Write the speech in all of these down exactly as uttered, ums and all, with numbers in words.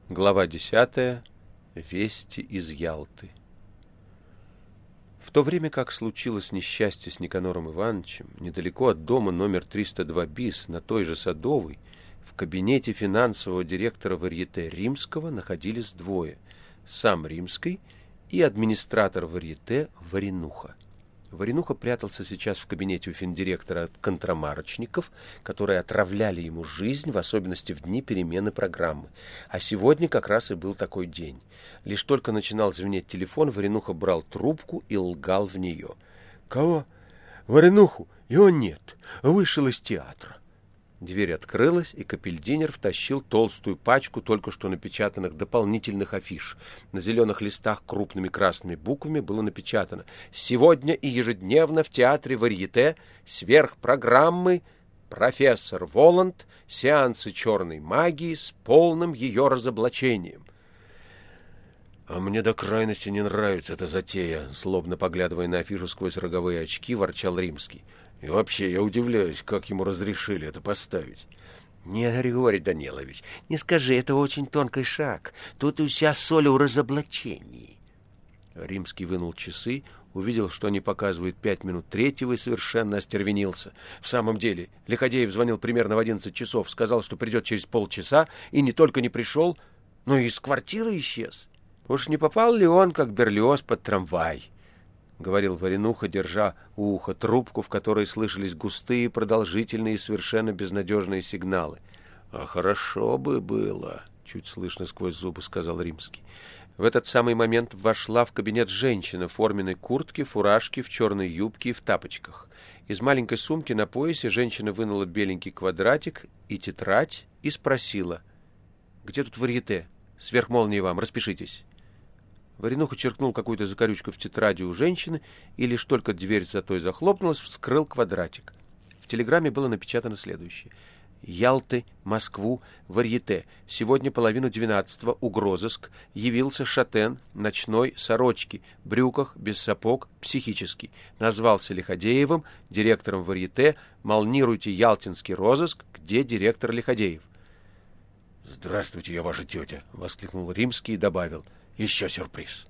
Глава десятая. Вести из Ялты. В то время как случилось несчастье с Никанором Ивановичем, недалеко от дома номер триста два бис на той же Садовой, в кабинете финансового директора Варьете Римского находились двое – сам Римский и администратор Варьете Варенуха. Варенуха прятался сейчас в кабинете у финдиректора от контрамарочников, которые отравляли ему жизнь, в особенности в дни перемены программы. А сегодня как раз и был такой день. Лишь только начинал звенеть телефон, Варенуха брал трубку и лгал в нее. «Кого? Варенуху? Его нет. Вышел из театра». Дверь открылась, и капельдинер втащил толстую пачку только что напечатанных дополнительных афиш. На зеленых листах крупными красными буквами было напечатано: «Сегодня и ежедневно в театре Варьете сверхпрограммы профессор Воланд, сеансы черной магии с полным ее разоблачением». «А мне до крайности не нравится эта затея», — злобно поглядывая на афишу сквозь роговые очки, ворчал Римский. «И вообще, я удивляюсь, как ему разрешили это поставить». «Не, Григорий Данилович, не скажи, это очень тонкий шаг. Тут и вся соль в разоблачении». Римский вынул часы, увидел, что они показывают пять минут третьего, и совершенно остервенился. В самом деле, Лиходеев звонил примерно в одиннадцать часов, сказал, что придет через полчаса, и не только не пришел, но и из квартиры исчез. «Уж не попал ли он, как Берлиоз, под трамвай?» — говорил Варенуха, держа у уха трубку, в которой слышались густые, продолжительные и совершенно безнадежные сигналы. — А хорошо бы было, — чуть слышно сквозь зубы сказал Римский. В этот самый момент вошла в кабинет женщина в форменной куртке, фуражке, в черной юбке и в тапочках. Из маленькой сумки на поясе женщина вынула беленький квадратик и тетрадь и спросила: — Где тут Варьете? Сверхмолнии вам, распишитесь. Варенуха черкнул какую-то закорючку в тетради у женщины, и лишь только дверь за той захлопнулась, вскрыл квадратик. В телеграмме было напечатано следующее: «Ялты, Москву, Варьете. Сегодня половину двенадцатого, угрозыск. Явился шатен, ночной, сорочки, брюках, без сапог, психический. Назвался Лиходеевым, директором Варьете. Молнируйте ялтинский розыск, где директор Лиходеев». «Здравствуйте, я ваша тетя», — воскликнул Римский и добавил: «Еще сюрприз».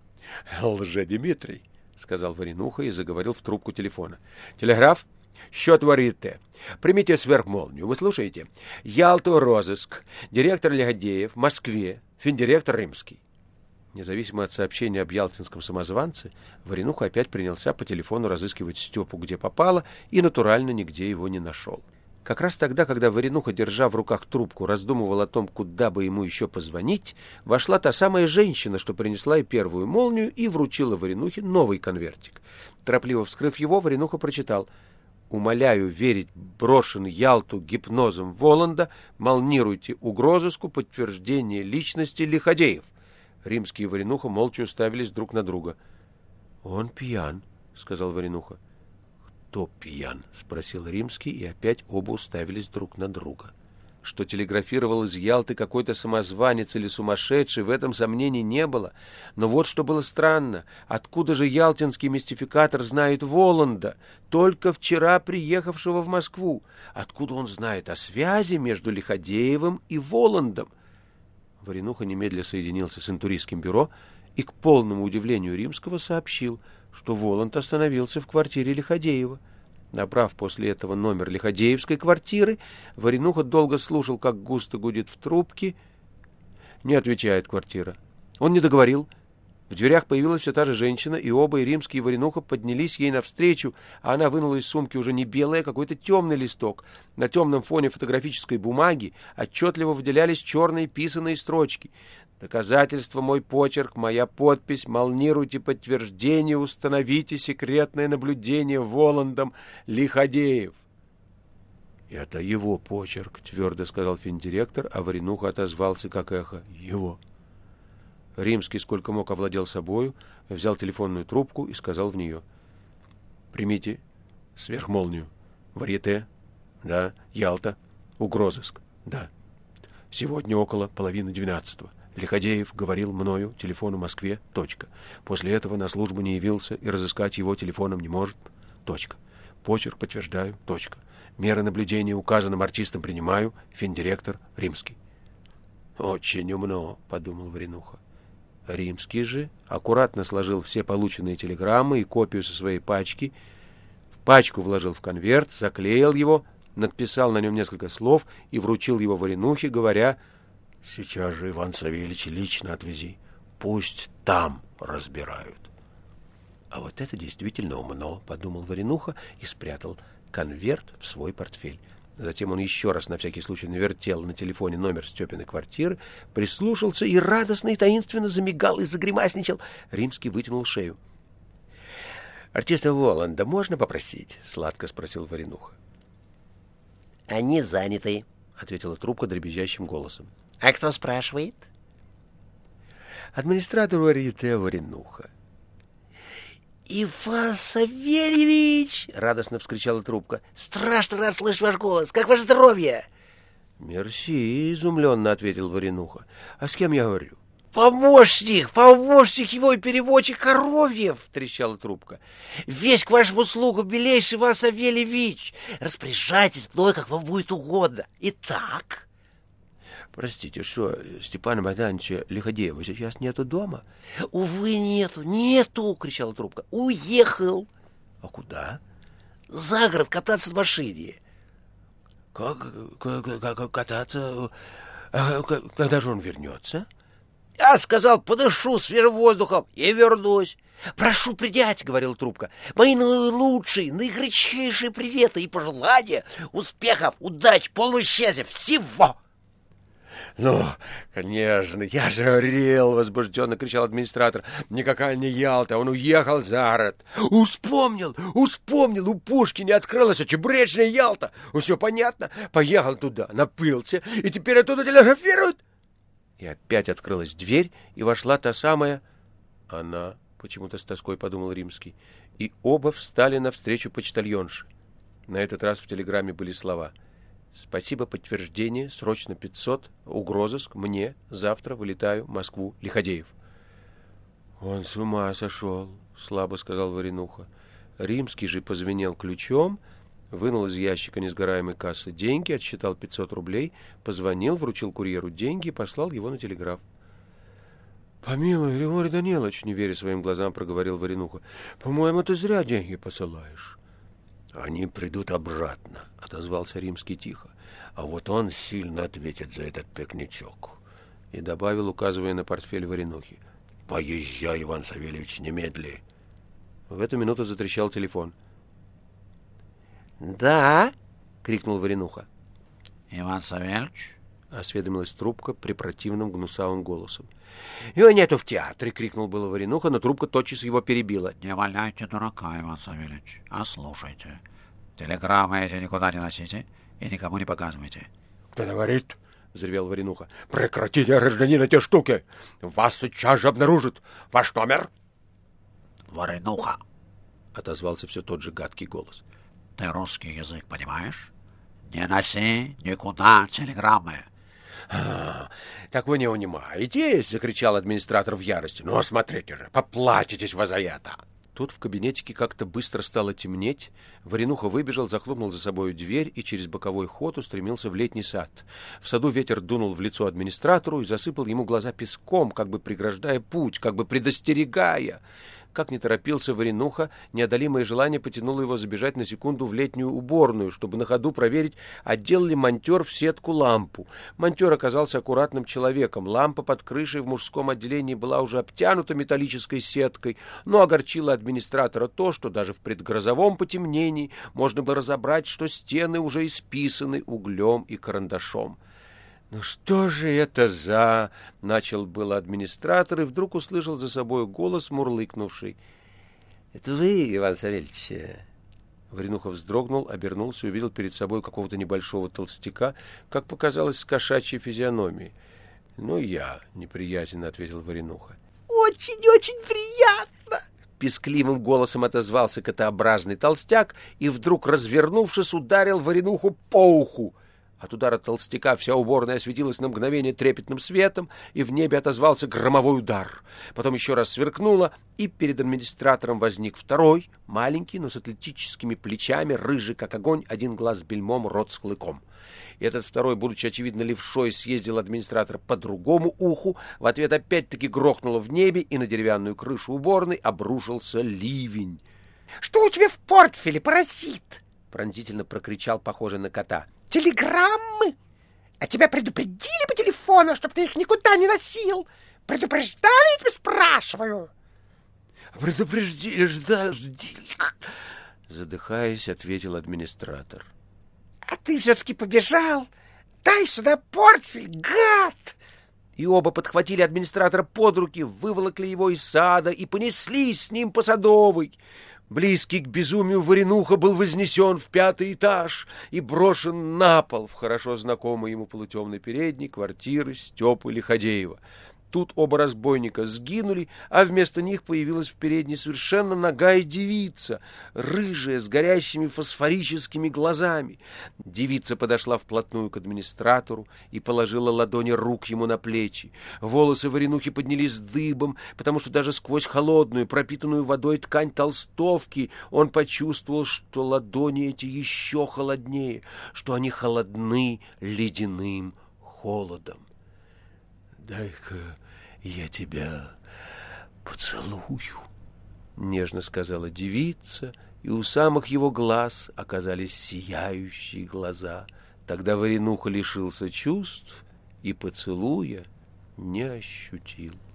«Лже-Дмитрий», — сказал Варенуха и заговорил в трубку телефона. «Телеграф? Счет Варьете. Примите сверхмолнию. Вы слушаете? Ялту розыск. Директор Лиходеев. В Москве. Финдиректор Римский». Независимо от сообщения об ялтинском самозванце, Варенуха опять принялся по телефону разыскивать Степу где попало и, натурально, нигде его не нашел. Как раз тогда, когда Варенуха, держа в руках трубку, раздумывал о том, куда бы ему еще позвонить, вошла та самая женщина, что принесла и первую молнию, и вручила Варенухе новый конвертик. Торопливо вскрыв его, Варенуха прочитал: «Умоляю верить брошенный Ялту гипнозом Воланда, молнируйте угрозыску подтверждение личности Лиходеев». Римский и Варенуха молча уставились друг на друга. «Он пьян», — сказал Варенуха. «Кто пьян?» — спросил Римский, и опять оба уставились друг на друга. Что телеграфировал из Ялты какой-то самозванец или сумасшедший, в этом сомнений не было. Но вот что было странно: откуда же ялтинский мистификатор знает Воланда, только вчера приехавшего в Москву? Откуда он знает о связи между Лиходеевым и Воландом? Варенуха немедля соединился с интуристским бюро и, к полному удивлению Римского, сообщил, что Воланд остановился в квартире Лиходеева. Набрав после этого номер Лиходеевской квартиры, Варенуха долго слушал, как густо гудит в трубке. Не отвечает квартира. Он не договорил. В дверях появилась все та же женщина, и оба, и Римский, и Варенуха, поднялись ей навстречу, а она вынула из сумки уже не белый, а какой-то темный листок. На темном фоне фотографической бумаги отчетливо выделялись черные писаные строчки: «Доказательство мой почерк, моя подпись, молнируйте подтверждение, установите секретное наблюдение Воландом Лиходеев». «Это его почерк», — твердо сказал финдиректор, а Варенуха отозвался как эхо: «Его». Римский сколько мог овладел собою, взял телефонную трубку и сказал в нее: «Примите сверхмолнию. Варьете? Да. Ялта? Угрозыск? Да. Сегодня около половины двенадцатого. Лиходеев говорил мною телефону Москве. Точка. После этого на службу не явился и разыскать его телефоном не может. Точка. Почерк подтверждаю. Точка. Меры наблюдения указанным артистам принимаю. Финдиректор Римский». Очень умно, подумал Варенуха. Римский же аккуратно сложил все полученные телеграммы и копию со своей пачки, в пачку вложил в конверт, заклеил его, надписал на нем несколько слов и вручил его Варенухе, говоря: «Сейчас же, Иван Савельич, лично отвези, пусть там разбирают». «А вот это действительно умно», — подумал Варенуха и спрятал конверт в свой портфель. Затем он еще раз на всякий случай навертел на телефоне номер Степиной квартиры, прислушался и радостно и таинственно замигал и загримасничал. Римский вытянул шею. «Артиста Воланда можно попросить?» — сладко спросил Варенуха. «Они заняты», — ответила трубка дребезжащим голосом. «А кто спрашивает?» «Администратор Варьете Варенуха». «Иван Савельевич!» — радостно вскричала трубка. «Страшно рад слышать ваш голос. Как ваше здоровье?» «Мерси», — изумленно ответил Варенуха. «А с кем я говорю?» «Помощник! Помощник его и переводчик Коровьев!» — трещала трубка. «Весь к вашему услугу, милейший Иван Савельевич! Распоряжайтесь мной, как вам будет угодно. Итак...» «Простите, что Степана Богдановича Лиходеева сейчас нету дома?» «Увы, нету, нету!» — кричала трубка. «Уехал!» «А куда?» «За город кататься на машине». «Как, как, как кататься? А когда же он вернется?» «Я сказал, подышу свежим воздухом и вернусь». «Прошу принять», — говорила трубка, — «мои наилучшие, наигорячейшие приветы и пожелания, успехов, удач, полного счастья, всего». «Ну, конечно, я же говорил», — возбужденно кричал администратор. «Никакая не Ялта, он уехал за город». «Успомнил, успомнил, у Пушкина открылась чебуречная Ялта. Все понятно, поехал туда, напился, и теперь оттуда телеграфируют». И опять открылась дверь, и вошла та самая... Она, почему-то с тоской подумал Римский, и оба встали навстречу почтальонше. На этот раз в телеграмме были слова: «Спасибо, подтверждение, срочно пятьсот, угрозыск, мне, завтра вылетаю в Москву, Лиходеев». «Он с ума сошел», — слабо сказал Варенуха. Римский же позвенел ключом, вынул из ящика несгораемой кассы деньги, отсчитал пятьсот рублей, позвонил, вручил курьеру деньги и послал его на телеграф. «Помилуй, Григорий Данилович», — не веря своим глазам, проговорил Варенуха, — «по-моему, ты зря деньги посылаешь». «Они придут обратно», — отозвался Римский тихо. «А вот он сильно ответит за этот пикничок». И добавил, указывая на портфель Варенухи: «Поезжай, Иван Савельевич, немедли». В эту минуту затрещал телефон. «Да?» — крикнул Варенуха. «Иван Савельевич?» — осведомилась трубка препротивным гнусавым голосом. «Его нету в театре!» — крикнул было Варенуха, но трубка тотчас его перебила. «Не валяйте дурака, Иван Савельевич, а слушайте. Телеграммы эти никуда не носите и никому не показывайте». «Кто говорит?» — взревел Варенуха. «Прекратите, гражданин, эти штуки! Вас сейчас же обнаружат! Ваш номер?» «Варенуха!» — отозвался все тот же гадкий голос. «Ты русский язык понимаешь? Не носи никуда телеграммы». «А, так вы не унимаете?» — закричал администратор в ярости. «Ну, смотрите же, поплатитесь вы за это!» Тут в кабинетике как-то быстро стало темнеть. Варенуха выбежал, захлопнул за собою дверь и через боковой ход устремился в летний сад. В саду ветер дунул в лицо администратору и засыпал ему глаза песком, как бы преграждая путь, как бы предостерегая. Как не торопился Варенуха, неодолимое желание потянуло его забежать на секунду в летнюю уборную, чтобы на ходу проверить, одел ли монтер в сетку лампу. Монтер оказался аккуратным человеком. Лампа под крышей в мужском отделении была уже обтянута металлической сеткой, но огорчило администратора то, что даже в предгрозовом потемнении можно было разобрать, что стены уже исписаны углем и карандашом. «Ну что же это за...» — начал было администратор, и вдруг услышал за собой голос, мурлыкнувший. «Это вы, Иван Савельевич?» Варенуха вздрогнул, обернулся и увидел перед собой какого-то небольшого толстяка, как показалось, с кошачьей физиономией. «Ну, я», — неприязненно ответил Варенуха. «Очень-очень приятно!» — пескливым голосом отозвался котообразный толстяк и вдруг, развернувшись, ударил Варенуху по уху. От удара толстяка вся уборная осветилась на мгновение трепетным светом, и в небе отозвался громовой удар. Потом еще раз сверкнуло, и перед администратором возник второй, маленький, но с атлетическими плечами, рыжий как огонь, один глаз бельмом, рот с клыком. И этот второй, будучи, очевидно, левшой, съездил администратора по другому уху, в ответ опять-таки грохнуло в небе, и на деревянную крышу уборной обрушился ливень. — Что у тебя в портфеле, паразит? — пронзительно прокричал похожий на кота. — Телеграммы? А тебя предупредили по телефону, чтобы ты их никуда не носил? Предупреждали, я тебя спрашиваю? — Предупреждили, ждали, задыхаясь, ответил администратор. — А ты все-таки побежал? Дай сюда портфель, гад! И оба подхватили администратора под руки, выволокли его из сада и понеслись с ним по Садовой. Близкий к безумию Варенуха был вознесен в пятый этаж и брошен на пол в хорошо знакомый ему полутемной передней квартиры Степы Лиходеева. Тут оба разбойника сгинули, а вместо них появилась в передней совершенно нагая девица, рыжая, с горящими фосфорическими глазами. Девица подошла вплотную к администратору и положила ладони рук ему на плечи. Волосы Варенухи поднялись дыбом, потому что даже сквозь холодную, пропитанную водой ткань толстовки он почувствовал, что ладони эти еще холоднее, что они холодны ледяным холодом. «Дай-ка я тебя поцелую», — нежно сказала девица, и у самых его глаз оказались сияющие глаза. Тогда Варенуха лишился чувств и поцелуя не ощутил.